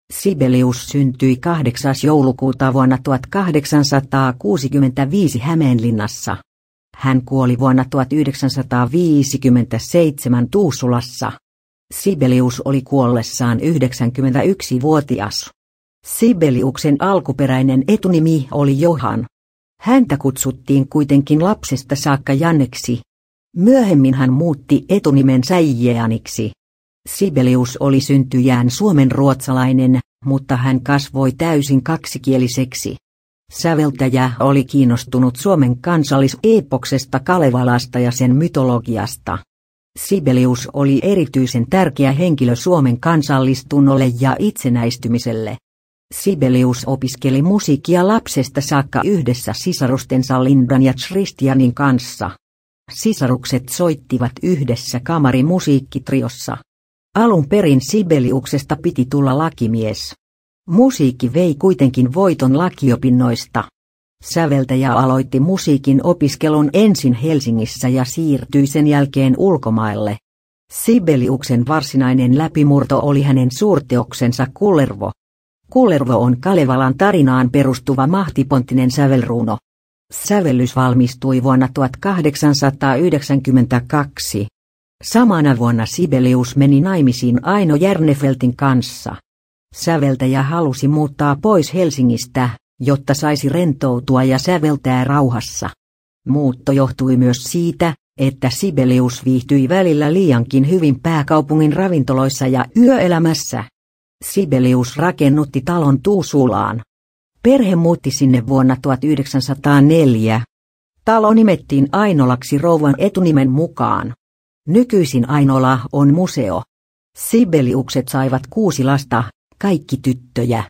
Sibelius syntyi 8. joulukuuta vuonna 1865 Hämeenlinnassa. Hän kuoli vuonna 1957 Tuusulassa. Sibelius oli kuollessaan 91-vuotias. Sibeliuksen alkuperäinen etunimi oli Johan. Häntä kutsuttiin kuitenkin lapsesta saakka Janneksi. Myöhemmin hän muutti etunimensä Jeaniksi. Sibelius oli syntyjään suomenruotsalainen, mutta hän kasvoi täysin kaksikieliseksi. Säveltäjä oli kiinnostunut Suomen kansalliseepoksesta Kalevalasta ja sen mytologiasta. Sibelius oli erityisen tärkeä henkilö Suomen kansallistunnolle ja itsenäistymiselle. Sibelius opiskeli musiikkia lapsesta saakka yhdessä sisarustensa Lindan ja Christianin kanssa. Sisarukset soittivat yhdessä kamarimusiikkitriossa. Alun perin Sibeliuksesta piti tulla lakimies. Musiikki vei kuitenkin voiton lakiopinnoista. Säveltäjä aloitti musiikin opiskelun ensin Helsingissä ja siirtyi sen jälkeen ulkomaille. Sibeliuksen varsinainen läpimurto oli hänen suurteoksensa Kullervo. Kullervo on Kalevalan tarinaan perustuva mahtiponttinen sävelruno. Sävellys valmistui vuonna 1892. Samana vuonna Sibelius meni naimisiin Aino Järnefeltin kanssa. Säveltäjä halusi muuttaa pois Helsingistä, jotta saisi rentoutua ja säveltää rauhassa. Muutto johtui myös siitä, että Sibelius viihtyi välillä liiankin hyvin pääkaupungin ravintoloissa ja yöelämässä. Sibelius rakennutti talon Tuusulaan. Perhe muutti sinne vuonna 1904. Talo nimettiin Ainolaksi rouvan etunimen mukaan. Nykyisin Ainola on museo. Sibeliukset saivat 6 lasta, kaikki tyttöjä.